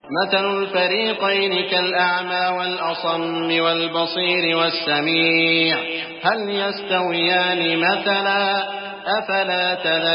مثل الفريقين كالأعمى والأصم والبصير والسميع هل يستويان مثلا أفلا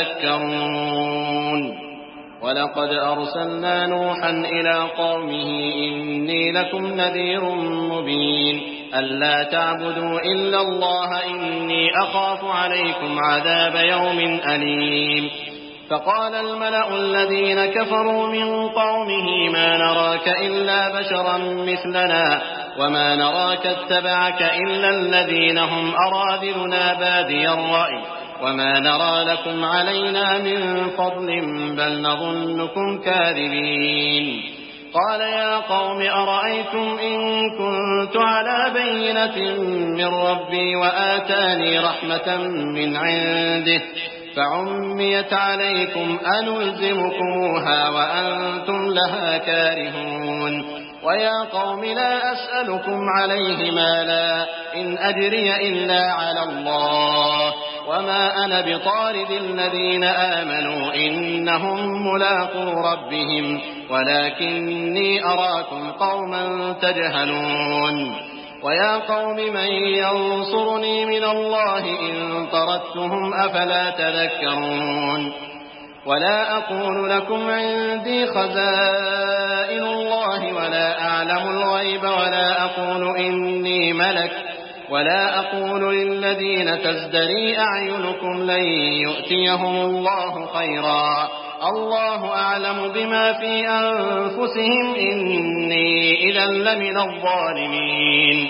تذكرون ولقد أرسلنا نوحا إلى قومه إني لكم نذير مبين ألا تعبدوا إلا الله إني أخاف عليكم عذاب يوم أليم فقال الملأ الذين كفروا من قومه ما نراك إلا بشرا مثلنا وما نراك اتبعك إلا الذين هم أراذلنا بادي الرأي وما نرى لكم علينا من فضل بل نظنكم كاذبين قال يا قوم أرأيتم إن كنت على بينة من ربي وآتاني رحمة من عنده فعميت عليكم أنلزمكموها وأنتم لها كارهون ويا قوم لا أسألكم عليه مالا إن أجري إلا على الله وما أنا بطارد الذين آمنوا إنهم ملاقو ربهم ولكني أراكم قوما تجهلون ويا قوم من ينصرني من الله إن طردتهم أفلا تذكرون ولا أقول لكم عندي خزائن الله ولا أعلم الغيب ولا أقول إني ملك ولا أقول للذين تزدري أعينكم لن يؤتيهم الله خيرا الله أعلم بما في أنفسهم إني إذا لمن الظالمين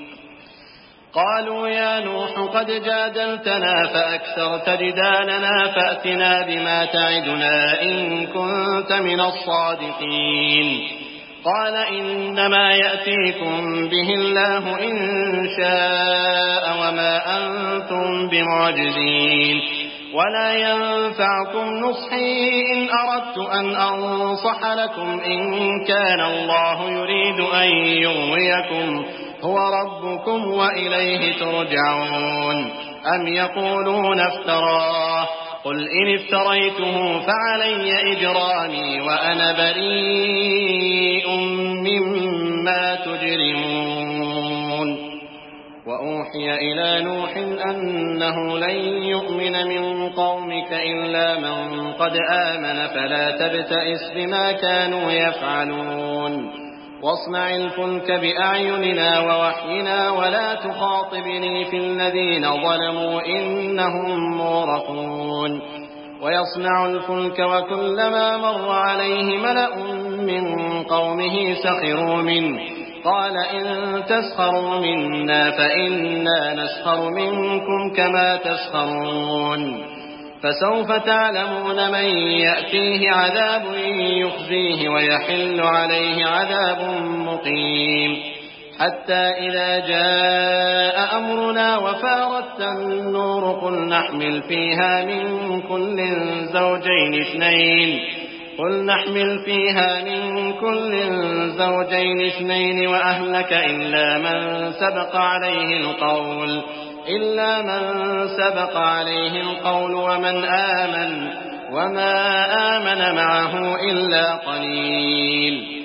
قالوا يا نوح قد جادلتنا فأكثرت جدالنا فأتنا بما تعدنا إن كنت من الصادقين قال إنما يأتيكم به الله إن شاء وما أنتم بمعجزين ولا ينفعكم نصحي إن أردت أن أنصح لكم إن كان الله يريد أن يغويكم هو ربكم وإليه ترجعون أم يقولون افتراه قل إن افتريته فعلي إجرامي وأنا بريء مما تجرمون وأوحي إلى نوح أنه لن يؤمن من قومك إلا من قد آمن فلا تبتئس بما كانوا يفعلون واصنع الفلك بأعيننا ووحينا ولا تخاطبني في الذين ظلموا إنهم مغرقون ويصنع الفلك وكلما مر عليه ملأ من قومه سخروا منه قال إن تسخروا منا فإنا نسخر منكم كما تسخرون فسوف تعلمون من يأتيه عذاب يخزيه ويحل عليه عذاب مقيم حتى إذا جاء أمرنا وفارت النور قل نحمل فيها من كل زوجين اثنين وأهلك إلا من سبق عليه القول ومن آمن وما آمن معه إلا قليل